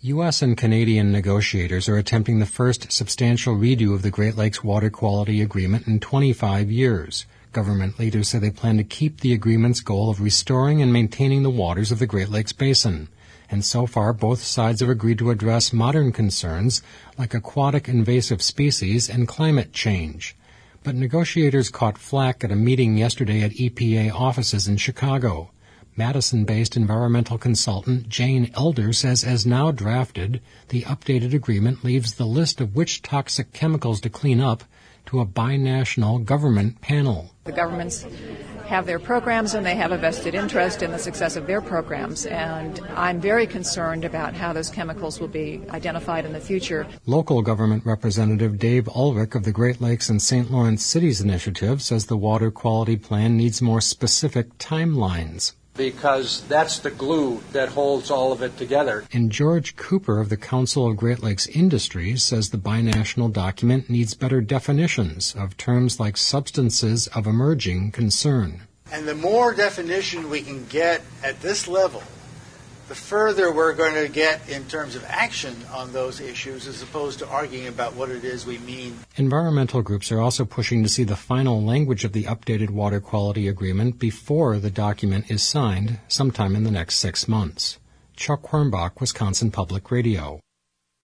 U.S. and Canadian negotiators are attempting the first substantial redo of the Great Lakes Water Quality Agreement in 25 years. Government leaders say they plan to keep the agreement's goal of restoring and maintaining the waters of the Great Lakes Basin. And so far, both sides have agreed to address modern concerns like aquatic invasive species and climate change. But negotiators caught flack at a meeting yesterday at EPA offices in Chicago. Madison-based environmental consultant Jane Elder says as now drafted, the updated agreement leaves the list of which toxic chemicals to clean up to a binational government panel. The governments have their programs and they have a vested interest in the success of their programs, and I'm very concerned about how those chemicals will be identified in the future. Local government representative Dave Ulrich of the Great Lakes and St. Lawrence Cities Initiative says the water quality plan needs more specific timelines. Because that's the glue that holds all of it together. And George Cooper of the Council of Great Lakes Industries says the binational document needs better definitions of terms like substances of emerging concern. And the more definition we can get at this level, the further we're going to get in terms of action on those issues as opposed to arguing about what it is we mean. Environmental groups are also pushing to see the final language of the updated water quality agreement before the document is signed sometime in the next 6 months. Chuck Hornbach, Wisconsin Public Radio.